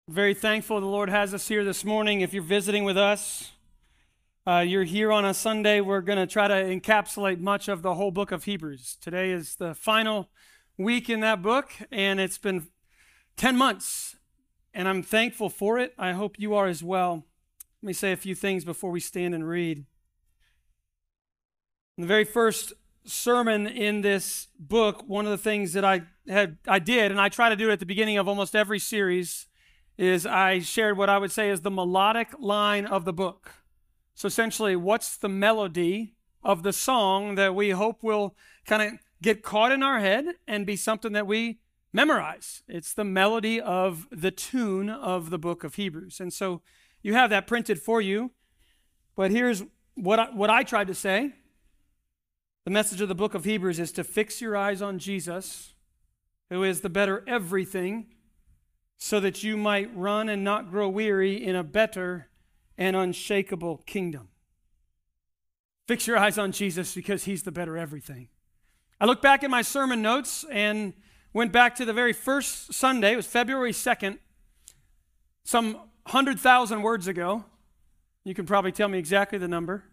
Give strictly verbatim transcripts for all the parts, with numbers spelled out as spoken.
Very thankful the Lord has us here this morning. If you're visiting with us, uh, you're here on a Sunday. We're going to try to encapsulate much of the whole book of Hebrews. Today is the final week in that book, and it's been ten months, and I'm thankful for it. I hope you are as well. Let me say a few things before we stand and read. In the very first sermon in this book, one of the things that I had I did, and I try to do it at the beginning of almost every series, is I shared what I would say is the melodic line of the book. So essentially, what's the melody of the song that we hope will kind of get caught in our head and be something that we memorize? It's the melody of the tune of the book of Hebrews. And so you have that printed for you. But here's what I, what I tried to say. The message of the book of Hebrews is to fix your eyes on Jesus, who is the better everything, so that you might run and not grow weary in a better and unshakable kingdom. Fix your eyes on Jesus because he's the better everything. I looked back at my sermon notes and went back to the very first Sunday. It was February second, some one hundred thousand words ago. You can probably tell me exactly the number.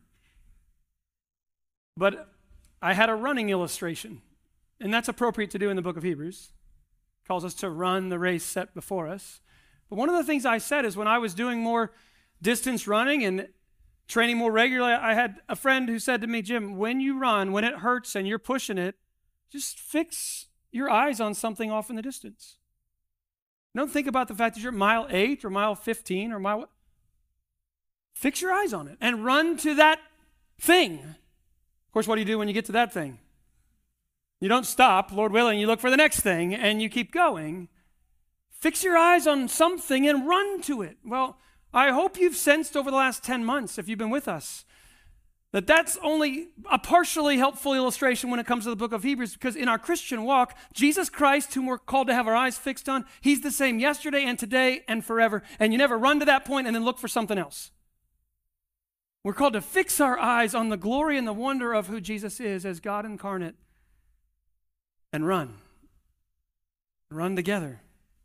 But I had a running illustration, and that's appropriate to do in the book of Hebrews. Calls us to run the race set before us. But one of the things I said is when I was doing more distance running and training more regularly, I had a friend who said to me, Jim, when you run, when it hurts and you're pushing it, just fix your eyes on something off in the distance. Don't think about the fact that you're mile eight or mile fifteen or mile... Fix your eyes on it and run to that thing. Of course, what do you do when you get to that thing? You don't stop, Lord willing, you look for the next thing, and you keep going. Fix your eyes on something and run to it. Well, I hope you've sensed over the last ten months, if you've been with us, that that's only a partially helpful illustration when it comes to the book of Hebrews, because in our Christian walk, Jesus Christ, whom we're called to have our eyes fixed on, he's the same yesterday and today and forever, and you never run to that point and then look for something else. We're called to fix our eyes on the glory and the wonder of who Jesus is as God incarnate, and run. Run together.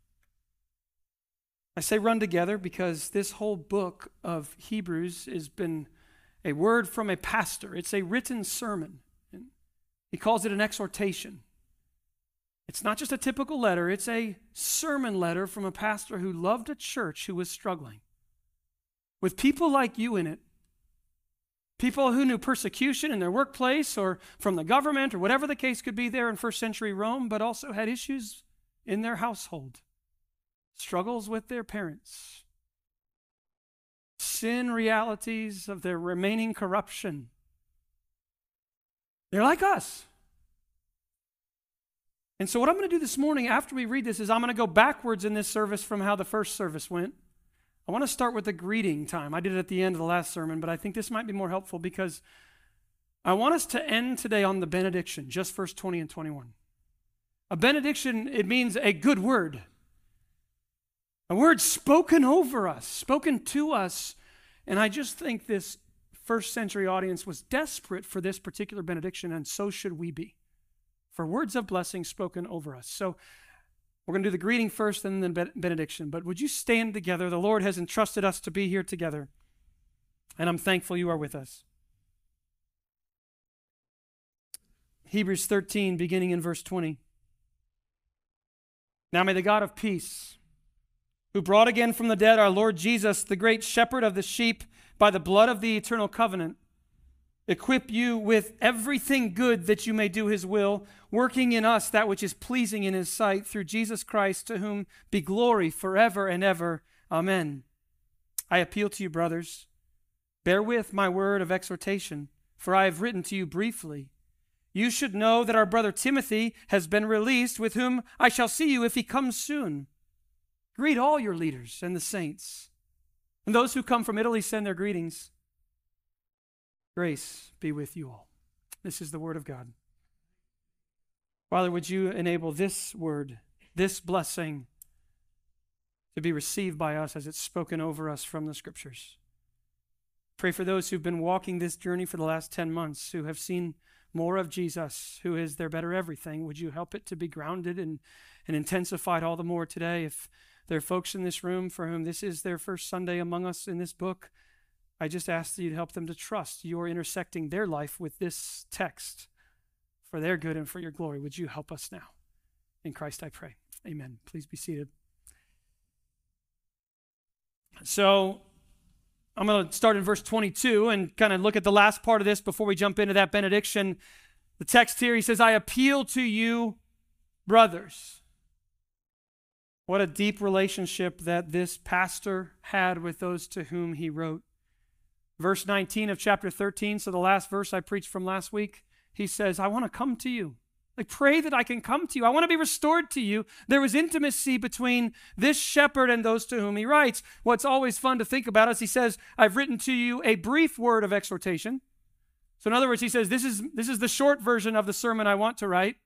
I say run together because this whole book of Hebrews has been a word from a pastor. It's a written sermon. He calls it an exhortation. It's not just a typical letter. It's a sermon letter from a pastor who loved a church who was struggling with people like you in it. People who knew persecution in their workplace or from the government or whatever the case could be there in first century Rome, but also had issues in their household, struggles with their parents, sin realities of their remaining corruption. They're like us. And so what I'm going to do this morning after we read this is I'm going to go backwards in this service from how the first service went. I want to start with the greeting time. I did it at the end of the last sermon, but I think this might be more helpful because I want us to end today on the benediction, just verse twenty and twenty-one. A benediction, it means a good word. A word spoken over us, spoken to us. And I just think this first century audience was desperate for this particular benediction, and so should we be, for words of blessing spoken over us. So we're going to do the greeting first and then the benediction. But would you stand together? The Lord has entrusted us to be here together. And I'm thankful you are with us. Hebrews thirteen, beginning in verse twenty. Now may the God of peace, who brought again from the dead our Lord Jesus, the great shepherd of the sheep, by the blood of the eternal covenant, equip you with everything good that you may do his will, working in us that which is pleasing in his sight, through Jesus Christ, to whom be glory forever and ever. Amen. I appeal to you, brothers, bear with my word of exhortation, for I have written to you briefly. You should know that our brother Timothy has been released, with whom I shall see you if he comes soon. Greet all your leaders and the saints. And those who come from Italy send their greetings. Grace be with you all. This is the word of God. Father, would you enable this word, this blessing, to be received by us as it's spoken over us from the Scriptures. Pray for those who've been walking this journey for the last ten months, who have seen more of Jesus, who is their better everything. Would you help it to be grounded and, and intensified all the more today? If there are folks in this room for whom this is their first Sunday among us in this book. I just ask that you'd help them to trust you're intersecting their life with this text for their good and for your glory. Would you help us now? In Christ I pray. Amen. Please be seated. So I'm going to start in verse twenty-two and kind of look at the last part of this before we jump into that benediction. The text here, he says, I appeal to you, brothers. What a deep relationship that this pastor had with those to whom he wrote. Verse nineteen of chapter thirteen, so the last verse I preached from last week, he says, I want to come to you. Like, pray that I can come to you. I want to be restored to you. There was intimacy between this shepherd and those to whom he writes. What's always fun to think about is he says, I've written to you a brief word of exhortation. So in other words, he says, this is, this is the short version of the sermon I want to write.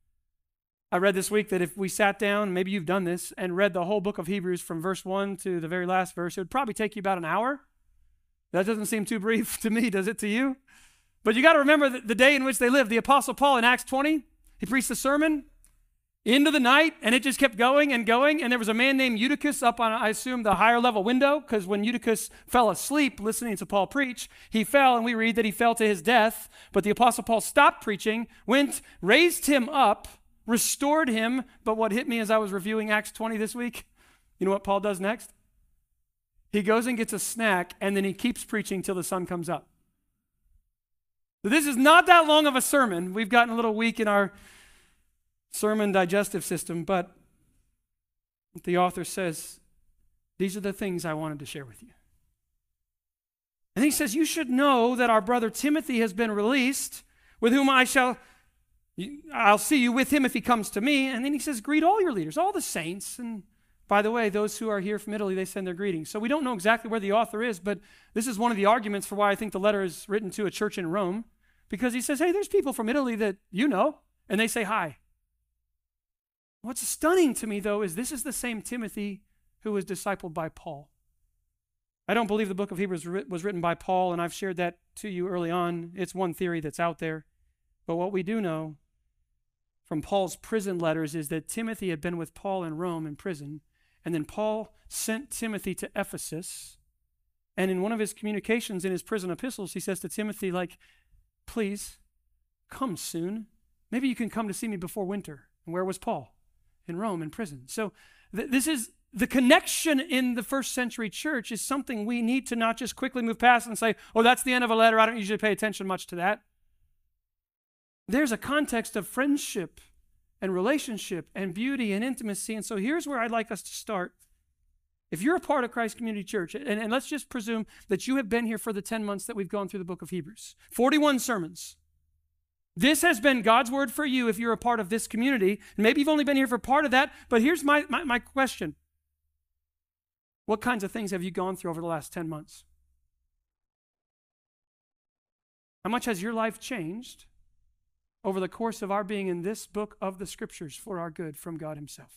I read this week that if we sat down, maybe you've done this, and read the whole book of Hebrews from verse one to the very last verse, it would probably take you about an hour. That doesn't seem too brief to me, does it to you? But you got to remember the, the day in which they lived. The Apostle Paul in Acts twenty, he preached a sermon into the night, and it just kept going and going. And there was a man named Eutychus up on, I assume, the higher level window, because when Eutychus fell asleep listening to Paul preach, he fell, and we read that he fell to his death. But the Apostle Paul stopped preaching, went, raised him up, restored him. But what hit me as I was reviewing Acts twenty this week, you know what Paul does next? He goes and gets a snack, and then he keeps preaching till the sun comes up. So this is not that long of a sermon. We've gotten a little weak in our sermon digestive system, but the author says, these are the things I wanted to share with you. And he says, you should know that our brother Timothy has been released, with whom I shall, I'll see you with him if he comes to me. And then he says, greet all your leaders, all the saints. And by the way, those who are here from Italy, they send their greetings. So we don't know exactly where the author is, but this is one of the arguments for why I think the letter is written to a church in Rome, because he says, hey, there's people from Italy that you know, and they say hi. What's stunning to me, though, is this is the same Timothy who was discipled by Paul. I don't believe the book of Hebrews was written by Paul, and I've shared that to you early on. It's one theory that's out there. But what we do know from Paul's prison letters is that Timothy had been with Paul in Rome in prison, and then Paul sent Timothy to Ephesus. And in one of his communications in his prison epistles, he says to Timothy, like, please, come soon. Maybe you can come to see me before winter. And where was Paul? In Rome, in prison. So th- this is the connection in the first century church is something we need to not just quickly move past and say, oh, that's the end of a letter. I don't usually pay attention much to that. There's a context of friendship and relationship and beauty and intimacy. And so here's where I'd like us to start. If you're a part of Christ Community Church, and, and let's just presume that you have been here for the ten months that we've gone through the book of Hebrews, forty-one sermons. This has been God's word for you if you're a part of this community. Maybe you've only been here for part of that, but here's my, my, my question. What kinds of things have you gone through over the last ten months? How much has your life changed over the course of our being in this book of the Scriptures for our good from God himself?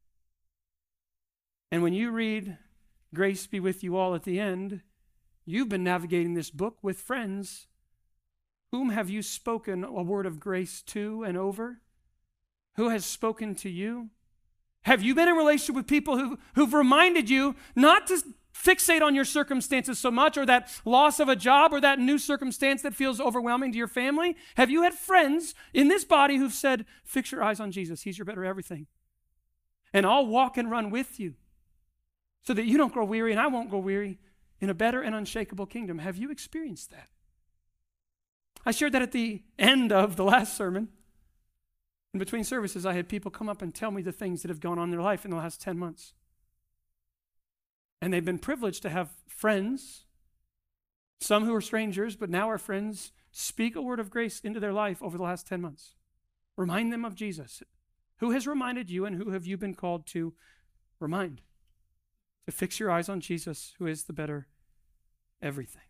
And when you read, grace be with you all at the end, you've been navigating this book with friends. Whom have you spoken a word of grace to and over? Who has spoken to you? Have you been in relationship with people who, who've reminded you not to fixate on your circumstances so much, or that loss of a job, or that new circumstance that feels overwhelming to your family? Have you had friends in this body who've said, fix your eyes on Jesus, he's your better everything, and I'll walk and run with you so that you don't grow weary and I won't grow weary in a better and unshakable kingdom? Have you experienced that? I shared that at the end of the last sermon. In between services, I had people come up and tell me the things that have gone on in their life in the last ten months. And they've been privileged to have friends, some who are strangers, but now are friends, speak a word of grace into their life over the last ten months. Remind them of Jesus. Who has reminded you, and who have you been called to remind? To fix your eyes on Jesus, who is the better everything.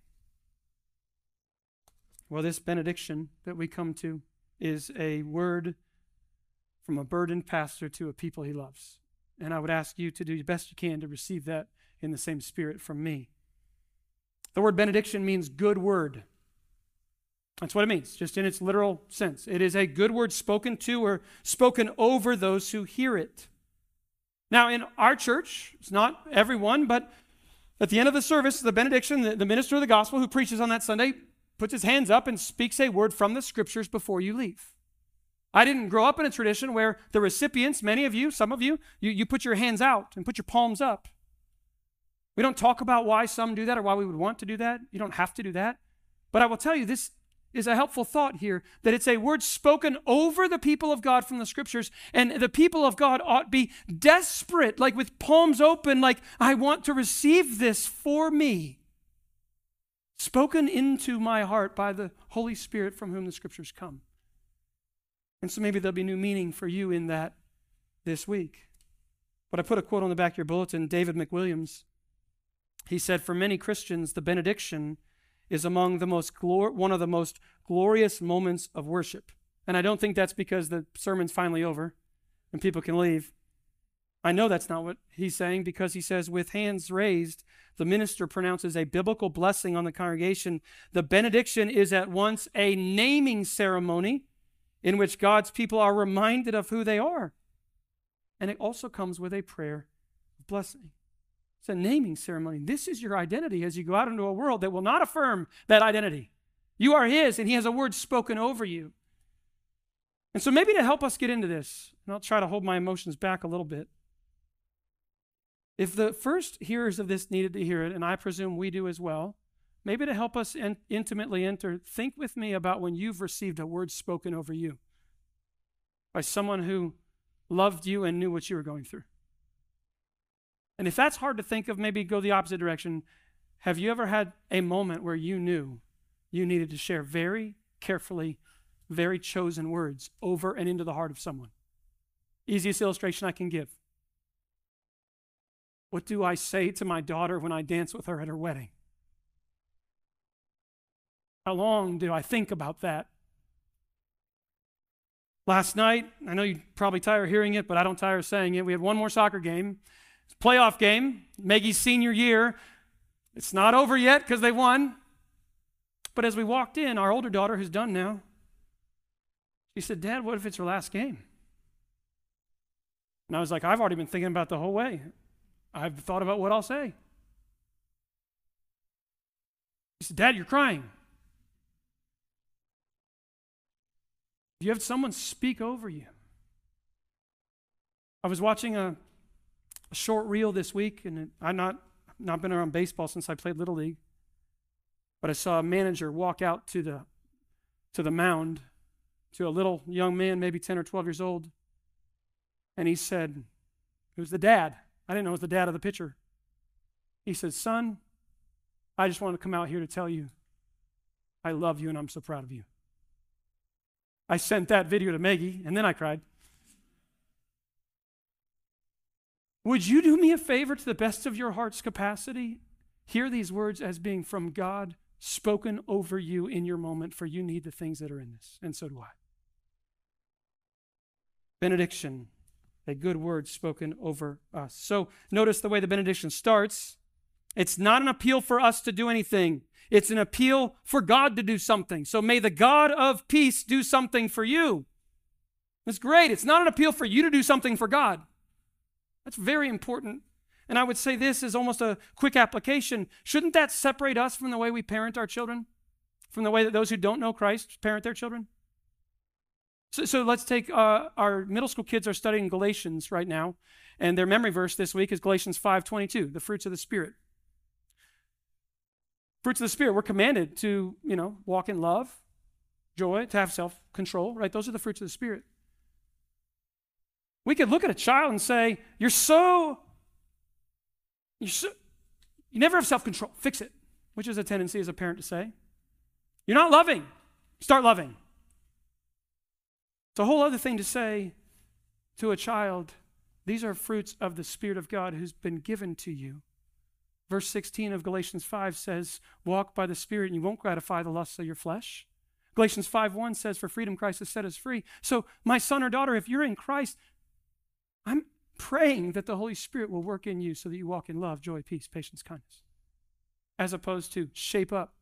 Well, this benediction that we come to is a word from a burdened pastor to a people he loves. And I would ask you to do the best you can to receive that in the same spirit from me. The word benediction means good word. That's what it means, just in its literal sense. It is a good word spoken to or spoken over those who hear it. Now, in our church, it's not everyone, but at the end of the service, the benediction, the, the minister of the gospel who preaches on that Sunday puts his hands up and speaks a word from the scriptures before you leave. I didn't grow up in a tradition where the recipients, many of you, some of you, you, you put your hands out and put your palms up. We don't talk about why some do that or why we would want to do that. You don't have to do that. But I will tell you, this is a helpful thought here, that it's a word spoken over the people of God from the scriptures, and the people of God ought be desperate, like with palms open, like, I want to receive this for me, spoken into my heart by the Holy Spirit from whom the scriptures come. And so maybe there'll be new meaning for you in that this week. But I put a quote on the back of your bulletin, David McWilliams. He said, for many Christians, the benediction is among the most glor- one of the most glorious moments of worship. And I don't think that's because the sermon's finally over and people can leave. I know that's not what he's saying, because he says, with hands raised, the minister pronounces a biblical blessing on the congregation. The benediction is at once a naming ceremony in which God's people are reminded of who they are. And it also comes with a prayer of blessing. It's a naming ceremony. This is your identity as you go out into a world that will not affirm that identity. You are his, and he has a word spoken over you. And so maybe to help us get into this, and I'll try to hold my emotions back a little bit. If the first hearers of this needed to hear it, and I presume we do as well, maybe to help us in, intimately enter, think with me about when you've received a word spoken over you by someone who loved you and knew what you were going through. And if that's hard to think of, maybe go the opposite direction. Have you ever had a moment where you knew you needed to share very carefully, very chosen words over and into the heart of someone? Easiest illustration I can give. What do I say to my daughter when I dance with her at her wedding? How long do I think about that? Last night, I know you probably tire hearing it, but I don't tire saying it. We had one more soccer game. It's a playoff game, Maggie's senior year. It's not over yet because they won. But as we walked in, our older daughter, who's done now, she said, Dad, what if it's her last game? And I was like, I've already been thinking about the whole way. I've thought about what I'll say. She said, Dad, you're crying. You have someone speak over you. I was watching a, a short reel this week, and it, I've not, not been around baseball since I played Little League, but I saw a manager walk out to the, to the mound to a little young man, maybe ten or twelve years old, and he said, it was the dad. I didn't know it was the dad of the pitcher. He said, son, I just wanted to come out here to tell you I love you and I'm so proud of you. I sent that video to Maggie, and then I cried. Would you do me a favor to the best of your heart's capacity? Hear these words as being from God, spoken over you in your moment, for you need the things that are in this, and so do I. Benediction, a good word spoken over us. So notice the way the benediction starts. It's not an appeal for us to do anything. It's an appeal for God to do something. So may the God of peace do something for you. That's great. It's not an appeal for you to do something for God. That's very important. And I would say this is almost a quick application. Shouldn't that separate us from the way we parent our children? From the way that those who don't know Christ parent their children? So, so let's take uh, our middle school kids are studying Galatians right now. And their memory verse this week is Galatians five twenty-two, the fruits of the Spirit. Fruits of the Spirit, we're commanded to, you know, walk in love, joy, to have self-control, right? Those are the fruits of the Spirit. We could look at a child and say, you're so, you're so, you never have self-control. Fix it, which is a tendency as a parent to say. You're not loving. Start loving. It's a whole other thing to say to a child, these are fruits of the Spirit of God who's been given to you. Verse sixteen of Galatians five says, walk by the Spirit and you won't gratify the lusts of your flesh. Galatians five one says, for freedom Christ has set us free. So my son or daughter, if you're in Christ, I'm praying that the Holy Spirit will work in you so that you walk in love, joy, peace, patience, kindness, as opposed to shape up.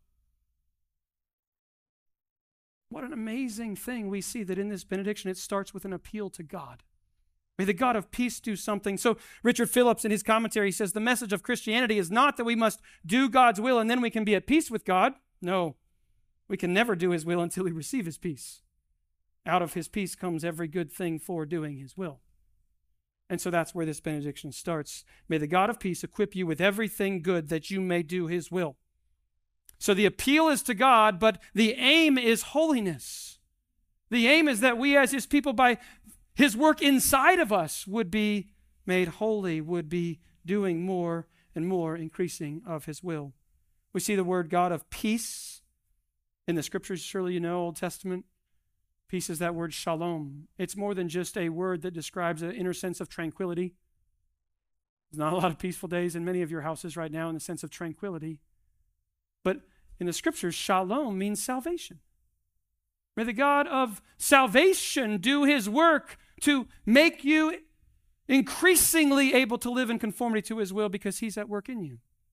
What an amazing thing we see that in this benediction, it starts with an appeal to God. May the God of peace do something. So Richard Phillips in his commentary says, the message of Christianity is not that we must do God's will and then we can be at peace with God. No, we can never do his will until we receive his peace. Out of his peace comes every good thing for doing his will. And so that's where this benediction starts. May the God of peace equip you with everything good that you may do his will. So the appeal is to God, but the aim is holiness. The aim is that we as his people, by his work inside of us, would be made holy, would be doing more and more increasing of his will. We see the word God of peace in the scriptures. Surely you know, Old Testament. Peace is that word shalom. It's more than just a word that describes an inner sense of tranquility. There's not a lot of peaceful days in many of your houses right now in the sense of tranquility. But in the scriptures, shalom means salvation. May the God of salvation do his work to make you increasingly able to live in conformity to his will because he's at work in you.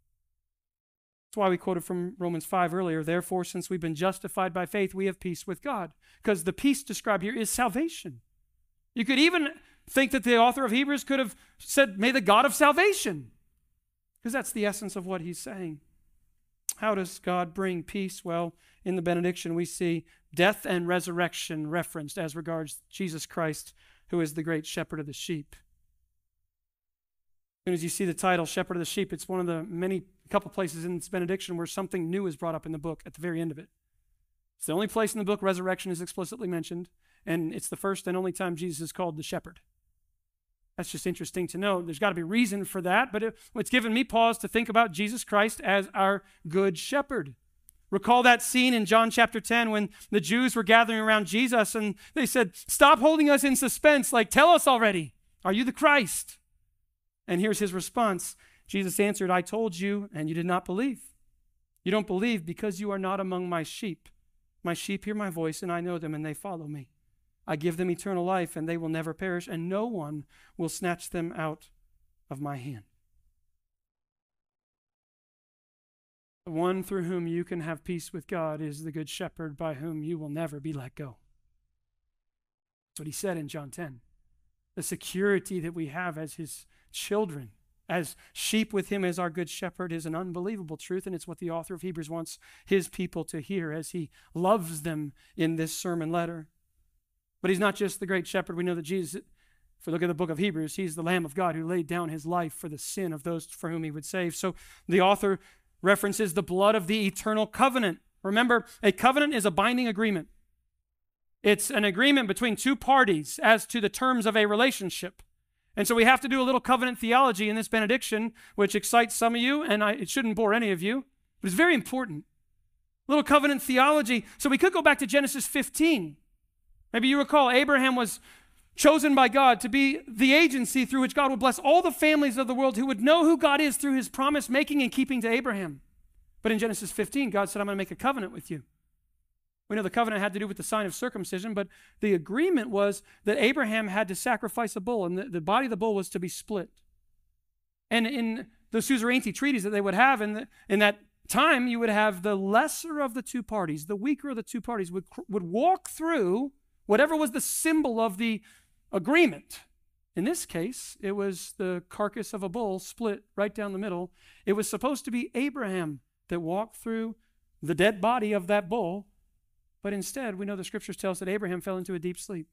That's why we quoted from Romans five earlier. Therefore, since we've been justified by faith, we have peace with God. Because the peace described here is salvation. You could even think that the author of Hebrews could have said, may the God of salvation. Because that's the essence of what he's saying. How does God bring peace? Well, in the benediction we see death and resurrection referenced as regards Jesus Christ, who is the great shepherd of the sheep. As soon as you see the title, Shepherd of the Sheep, it's one of the many couple places in this benediction where something new is brought up in the book at the very end of it. It's the only place in the book resurrection is explicitly mentioned, and it's the first and only time Jesus is called the shepherd. That's just interesting to know. There's got to be reason for that, but it, it's given me pause to think about Jesus Christ as our good shepherd. Recall that scene in John chapter ten when the Jews were gathering around Jesus and they said, stop holding us in suspense, like tell us already, are you the Christ? And here's his response. Jesus answered, I told you, and you did not believe. You don't believe because you are not among my sheep. My sheep hear my voice, and I know them, and they follow me. I give them eternal life, and they will never perish, and no one will snatch them out of my hand. The one through whom you can have peace with God is the good shepherd by whom you will never be let go. That's what he said in John ten. The security that we have as his children, as sheep with him as our good shepherd, is an unbelievable truth, and it's what the author of Hebrews wants his people to hear as he loves them in this sermon letter. But he's not just the great shepherd. We know that Jesus, if we look at the book of Hebrews, he's the Lamb of God who laid down his life for the sin of those for whom he would save. So the author references the blood of the eternal covenant. Remember, a covenant is a binding agreement. It's an agreement between two parties as to the terms of a relationship. And so we have to do a little covenant theology in this benediction, which excites some of you, and I, it shouldn't bore any of you, but it's very important. A little covenant theology. So we could go back to Genesis fifteen. Maybe you recall Abraham was chosen by God to be the agency through which God would bless all the families of the world who would know who God is through his promise making and keeping to Abraham. But in Genesis fifteen, God said, I'm going to make a covenant with you. We know the covenant had to do with the sign of circumcision, but the agreement was that Abraham had to sacrifice a bull, and the, the body of the bull was to be split. And in the suzerainty treaties that they would have in, the, in that time, you would have the lesser of the two parties, the weaker of the two parties would, would walk through whatever was the symbol of the agreement. In this case, it was the carcass of a bull split right down the middle. It was supposed to be Abraham that walked through the dead body of that bull. But instead, we know the scriptures tell us that Abraham fell into a deep sleep.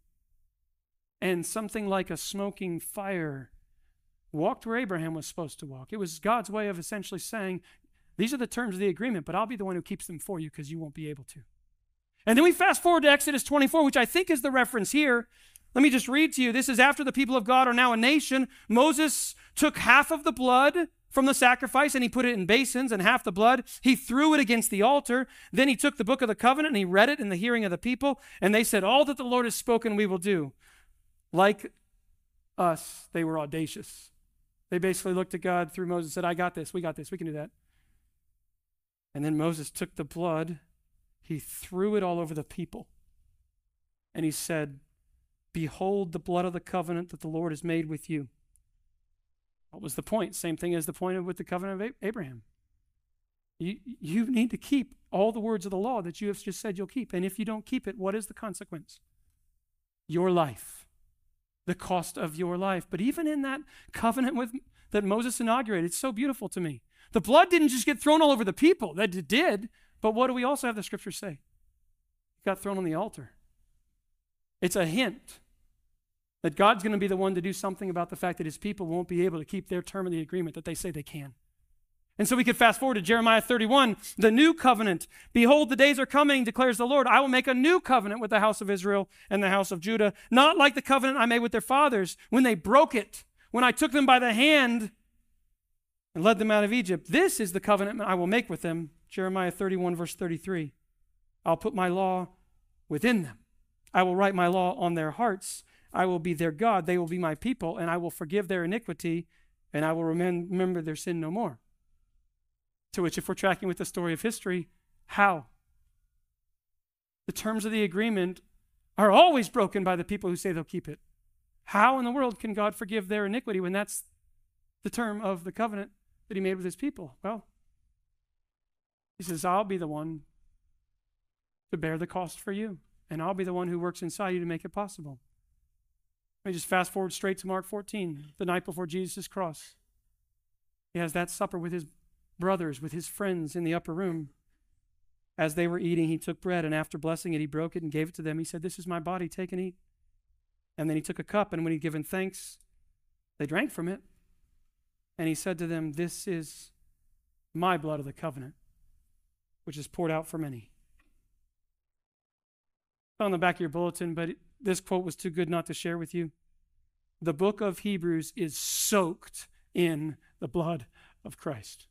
And something like a smoking fire walked where Abraham was supposed to walk. It was God's way of essentially saying, these are the terms of the agreement, but I'll be the one who keeps them for you because you won't be able to. And then we fast forward to Exodus twenty-four, which I think is the reference here. Let me just read to you. This is after the people of God are now a nation. Moses took half of the blood from the sacrifice, and he put it in basins, and half the blood, he threw it against the altar. Then he took the book of the covenant, and he read it in the hearing of the people, and they said, all that the Lord has spoken, we will do. Like us, they were audacious. They basically looked at God through Moses and said, I got this, we got this, we can do that. And then Moses took the blood, he threw it all over the people, and he said, behold the blood of the covenant that the Lord has made with you. What was the point? Same thing as the point with the covenant of Abraham. You, you need to keep all the words of the law that you have just said you'll keep. And if you don't keep it, what is the consequence? Your life. the cost of your life. But even in that covenant with that Moses inaugurated, it's so beautiful to me. The blood didn't just get thrown all over the people. That it did. But what do we also have the scriptures say? It got thrown on the altar. It's a hint that God's going to be the one to do something about the fact that his people won't be able to keep their term of the agreement that they say they can. And so we could fast forward to Jeremiah thirty-one, the new covenant. Behold, the days are coming, declares the Lord. I will make a new covenant with the house of Israel and the house of Judah, not like the covenant I made with their fathers when they broke it, when I took them by the hand and led them out of Egypt. This is the covenant I will make with them. Jeremiah thirty-one, verse thirty-three. I'll put my law within them. I will write my law on their hearts. I will be their God. They will be my people, and I will forgive their iniquity, and I will remember their sin no more. To which, if we're tracking with the story of history, how? The terms of the agreement are always broken by the people who say they'll keep it. How in the world can God forgive their iniquity when that's the term of the covenant that he made with his people? Well, he says, I'll be the one to bear the cost for you, and I'll be the one who works inside you to make it possible. Let me just fast forward straight to Mark fourteen, the night before Jesus' cross. He has that supper with his brothers, with his friends in the upper room. As they were eating, he took bread, and after blessing it, he broke it and gave it to them. He said, this is my body, take and eat. And then he took a cup, and when he'd given thanks, they drank from it. And he said to them, this is my blood of the covenant, which is poured out for many. It's on the back of your bulletin, but this quote was too good not to share with you. The book of Hebrews is soaked in the blood of Christ.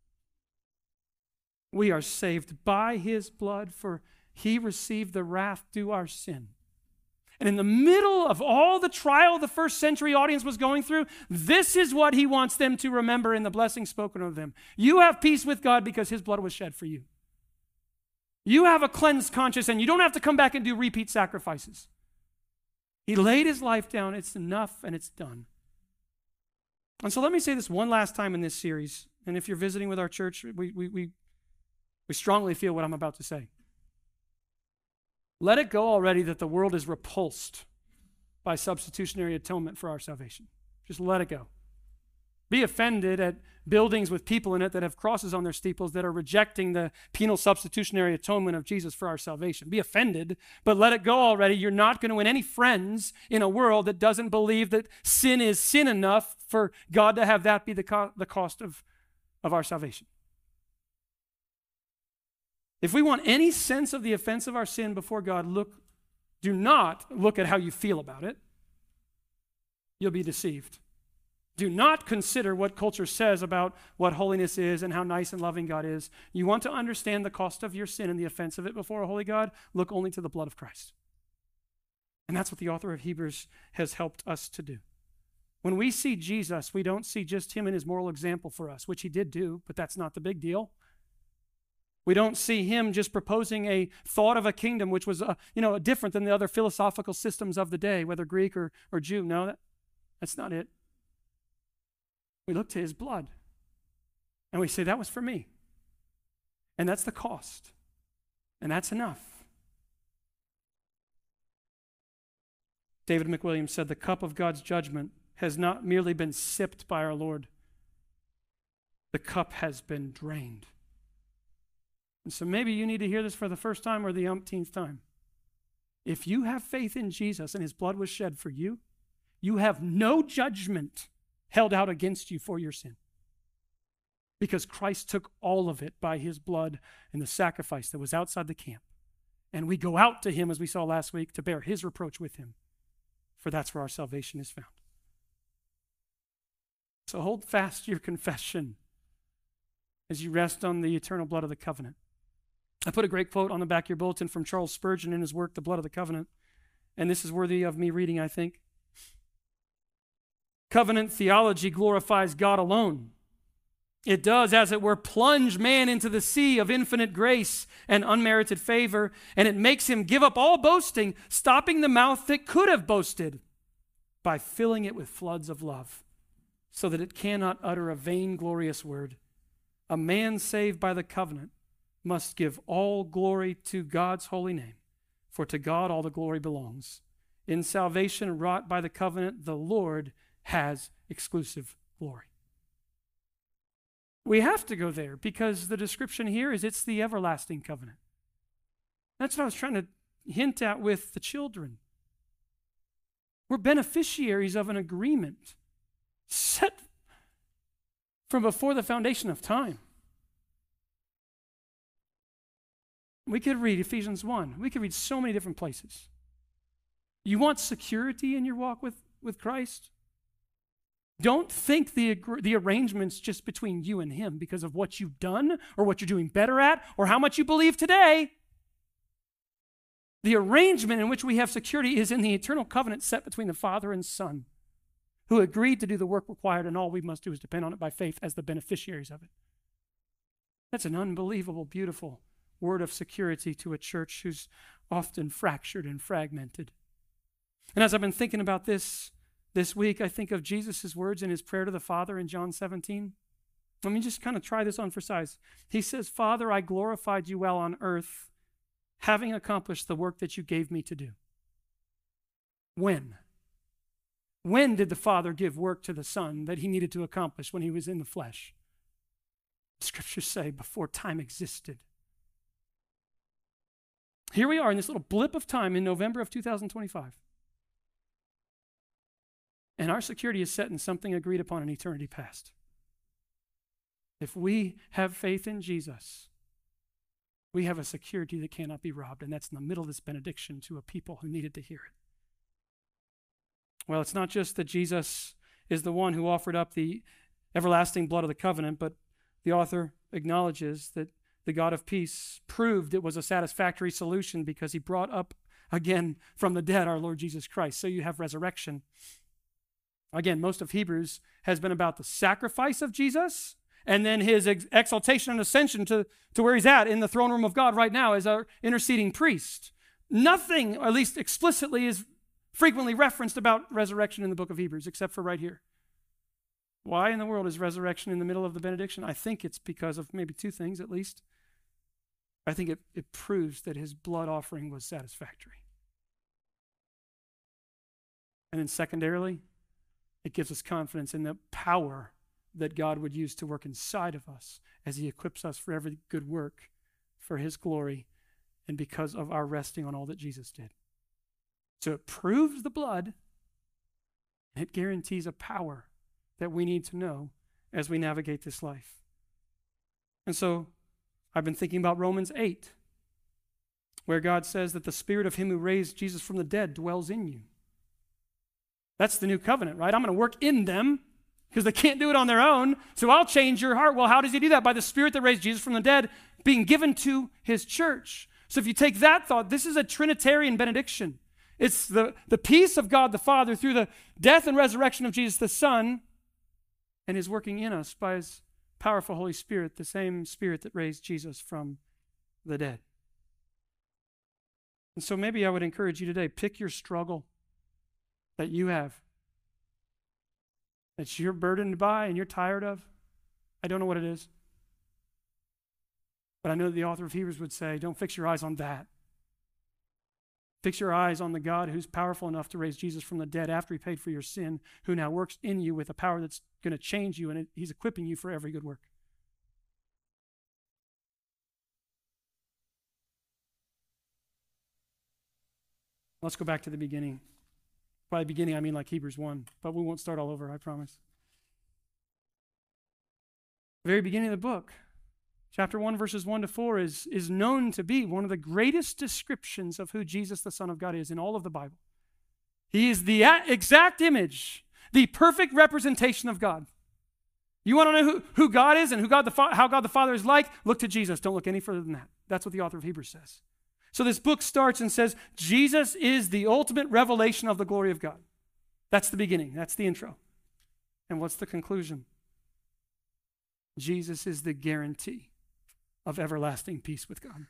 We are saved by his blood, for he received the wrath due our sin. And in the middle of all the trial the first century audience was going through, this is what he wants them to remember in the blessing spoken of them. You have peace with God because his blood was shed for you. You have a cleansed conscience, and you don't have to come back and do repeat sacrifices. He laid his life down. It's enough, and it's done. And so let me say this one last time in this series. And if you're visiting with our church, we we we We strongly feel what I'm about to say. Let it go already that the world is repulsed by substitutionary atonement for our salvation. Just let it go. Be offended at buildings with people in it that have crosses on their steeples that are rejecting the penal substitutionary atonement of Jesus for our salvation. Be offended, but let it go already. You're not going to win any friends in a world that doesn't believe that sin is sin enough for God to have that be the, co- the cost of, of our salvation. If we want any sense of the offense of our sin before God, look, do not look at how you feel about it. You'll be deceived. Do not consider what culture says about what holiness is and how nice and loving God is. You want to understand the cost of your sin and the offense of it before a holy God? Look only to the blood of Christ. And that's what the author of Hebrews has helped us to do. When we see Jesus, we don't see just him and his moral example for us, which he did do, but that's not the big deal. We don't see him just proposing a thought of a kingdom which was, uh, you know, different than the other philosophical systems of the day, whether Greek or, or Jew. No, that, that's not it. We look to his blood, and we say, that was for me. And that's the cost. And that's enough. David McWilliams said, the cup of God's judgment has not merely been sipped by our Lord. The cup has been drained. And so maybe you need to hear this for the first time or the umpteenth time. If you have faith in Jesus and his blood was shed for you, you have no judgment held out against you for your sin. Because Christ took all of it by his blood and the sacrifice that was outside the camp. And we go out to him, as we saw last week, to bear his reproach with him. For that's where our salvation is found. So hold fast your confession as you rest on the eternal blood of the covenant. I put a great quote on the back of your bulletin from Charles Spurgeon in his work, The Blood of the Covenant. And this is worthy of me reading, I think. Covenant theology glorifies God alone. It does, as it were, plunge man into the sea of infinite grace and unmerited favor, and it makes him give up all boasting, stopping the mouth that could have boasted by filling it with floods of love, so that it cannot utter a vainglorious word. A man saved by the covenant must give all glory to God's holy name, for to God all the glory belongs. in salvation wrought by the covenant, the Lord has exclusive glory. We have to go there because the description here is it's the everlasting covenant. That's what I was trying to hint at with the children. We're beneficiaries of an agreement set from before the foundation of time. We could read Ephesians one. We could read so many different places. You want security in your walk with, with Christ? Don't think the, the arrangement's just between you and him because of what you've done or what you're doing better at or how much you believe today. The arrangement in which we have security is in the eternal covenant set between the Father and Son, who agreed to do the work required, and all we must do is depend on it by faith as the beneficiaries of it. That's an unbelievable, beautiful word of security to a church who's often fractured and fragmented. And as I've been thinking about this this week, I think of Jesus' words in his prayer to the Father in John seventeen. Let me just kind of try this on for size. He says, Father, I glorified you while on earth, having accomplished the work that you gave me to do. When? When did the Father give work to the Son that he needed to accomplish when he was in the flesh? Scriptures say before time existed. Here we are in this little blip of time in November of two thousand twenty-five. And our security is set in something agreed upon in eternity past. If we have faith in Jesus, we have a security that cannot be robbed, and that's in the middle of this benediction to a people who needed to hear it. Well, it's not just that Jesus is the one who offered up the everlasting blood of the covenant, but the author acknowledges that the God of peace proved it was a satisfactory solution because he brought up again from the dead our Lord Jesus Christ. So you have resurrection. Again, most of Hebrews has been about the sacrifice of Jesus and then his ex- exaltation and ascension to, to where he's at in the throne room of God right now as our interceding priest. Nothing, or at least explicitly, is frequently referenced about resurrection in the book of Hebrews, except for right here. Why in the world is resurrection in the middle of the benediction? I think it's because of maybe two things at least. I think it, it proves that his blood offering was satisfactory. And then secondarily, it gives us confidence in the power that God would use to work inside of us as he equips us for every good work for his glory and because of our resting on all that Jesus did. So it proves the blood, and it guarantees a power that we need to know as we navigate this life. And so I've been thinking about Romans eight, where God says that the spirit of him who raised Jesus from the dead dwells in you. That's the new covenant, right? I'm going to work in them because they can't do it on their own, so I'll change your heart. Well, how does he do that? By the spirit that raised Jesus from the dead being given to his church. So if you take that thought, this is a Trinitarian benediction. It's the, the peace of God the Father through the death and resurrection of Jesus the Son and his working in us by his powerful Holy Spirit, the same Spirit that raised Jesus from the dead. And so maybe I would encourage you today, pick your struggle that you have, that you're burdened by and you're tired of. I don't know what it is. But I know that the author of Hebrews would say, don't fix your eyes on that. Fix your eyes on the God who's powerful enough to raise Jesus from the dead after he paid for your sin, who now works in you with a power that's going to change you, and it, he's equipping you for every good work. Let's go back to the beginning. By the beginning, I mean like Hebrews one, but we won't start all over, I promise. The very beginning of the book, chapter one, verses one to four, is, is known to be one of the greatest descriptions of who Jesus, the Son of God, is in all of the Bible. He is the exact image, the perfect representation of God. You want to know who, who God is and who God the Fa- how God the Father is like? Look to Jesus. Don't look any further than that. That's what the author of Hebrews says. So this book starts and says, Jesus is the ultimate revelation of the glory of God. That's the beginning. That's the intro. And what's the conclusion? Jesus is the guarantee of everlasting peace with God.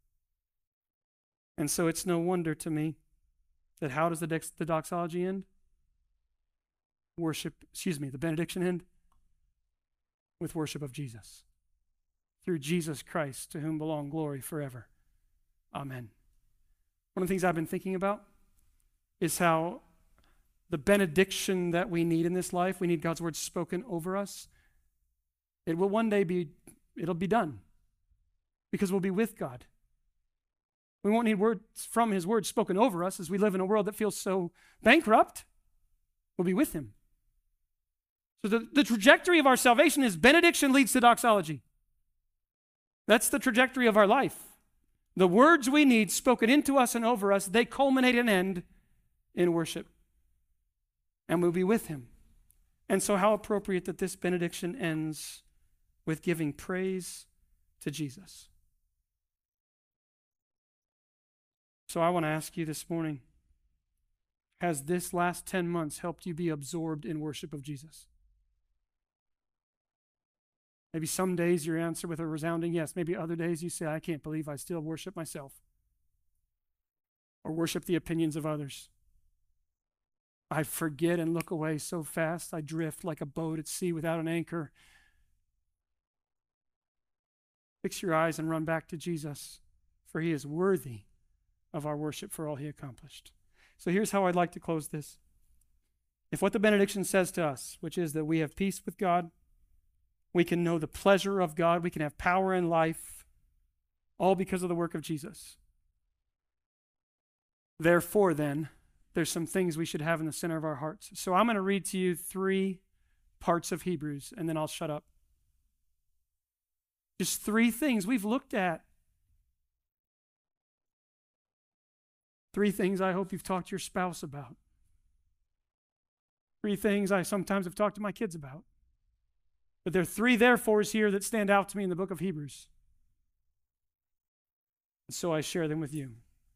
And so it's no wonder to me that how does the, dex- the doxology end? Worship, excuse me, the benediction end? With worship of Jesus. Through Jesus Christ, to whom belong glory forever. Amen. One of the things I've been thinking about is how the benediction that we need in this life, we need God's word spoken over us. It will one day be, it'll be done because we'll be with God. We won't need words from his word spoken over us as we live in a world that feels so bankrupt. We'll be with him. So the, the trajectory of our salvation is benediction leads to doxology. That's the trajectory of our life. The words we need spoken into us and over us, they culminate and end in worship. And we'll be with him. And so how appropriate that this benediction ends with giving praise to Jesus. So I want to ask you this morning, has this last ten months helped you be absorbed in worship of Jesus? Maybe some days you answer with a resounding yes. Maybe other days you say, I can't believe I still worship myself or worship the opinions of others. I forget and look away so fast. I drift like a boat at sea without an anchor. Fix your eyes and run back to Jesus, for he is worthy of our worship for all he accomplished. So here's how I'd like to close this. If what the benediction says to us, which is that we have peace with God, we can know the pleasure of God, we can have power in life, all because of the work of Jesus. Therefore, then, there's some things we should have in the center of our hearts. So I'm going to read to you three parts of Hebrews, and then I'll shut up. Just three things we've looked at. Three things I hope you've talked to your spouse about. Three things I sometimes have talked to my kids about. But there are three therefores here that stand out to me in the book of Hebrews. And so I share them with you.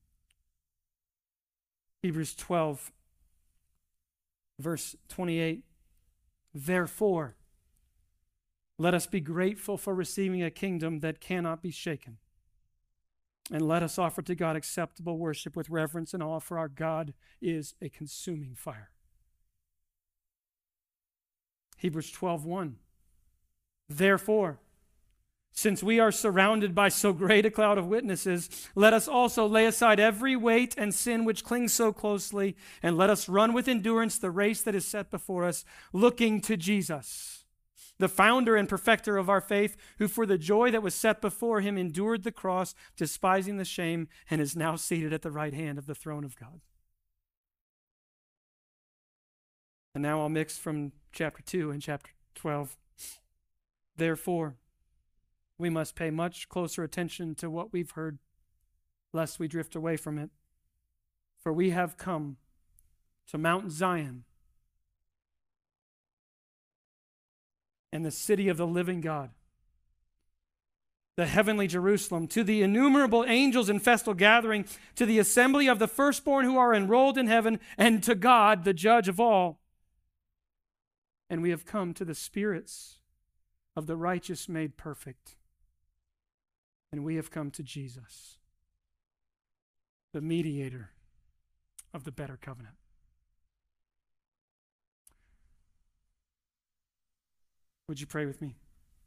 Hebrews twelve, verse twenty-eight. Therefore, let us be grateful for receiving a kingdom that cannot be shaken. And let us offer to God acceptable worship with reverence and awe, for our God is a consuming fire. Hebrews twelve one. Therefore, since we are surrounded by so great a cloud of witnesses, let us also lay aside every weight and sin which clings so closely, and let us run with endurance the race that is set before us, looking to Jesus, the founder and perfecter of our faith, who for the joy that was set before him endured the cross, despising the shame, and is now seated at the right hand of the throne of God. And now I'll mix from chapter two and chapter twelve. Therefore, we must pay much closer attention to what we've heard, lest we drift away from it. For we have come to Mount Zion and the city of the living God, the heavenly Jerusalem, to the innumerable angels in festal gathering, to the assembly of the firstborn who are enrolled in heaven, and to God, the judge of all. And we have come to the spirits of the righteous made perfect. And we have come to Jesus, the mediator of the better covenant. Would you pray with me?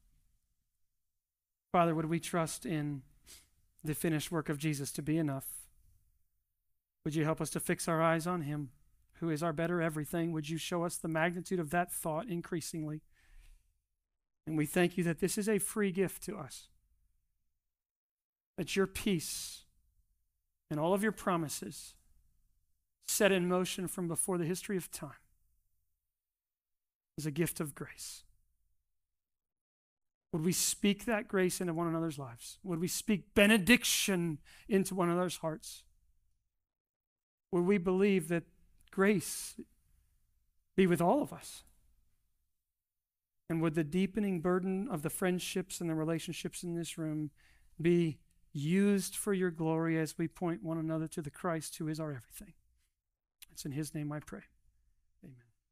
Father, would we trust in the finished work of Jesus to be enough? Would you help us to fix our eyes on him, who is our better everything? Would you show us the magnitude of that thought increasingly? And we thank you that this is a free gift to us. That your peace and all of your promises set in motion from before the history of time is a gift of grace. Would we speak that grace into one another's lives? Would we speak benediction into one another's hearts? Would we believe that grace be with all of us? And would the deepening burden of the friendships and the relationships in this room be used for your glory as we point one another to the Christ who is our everything? It's in his name I pray.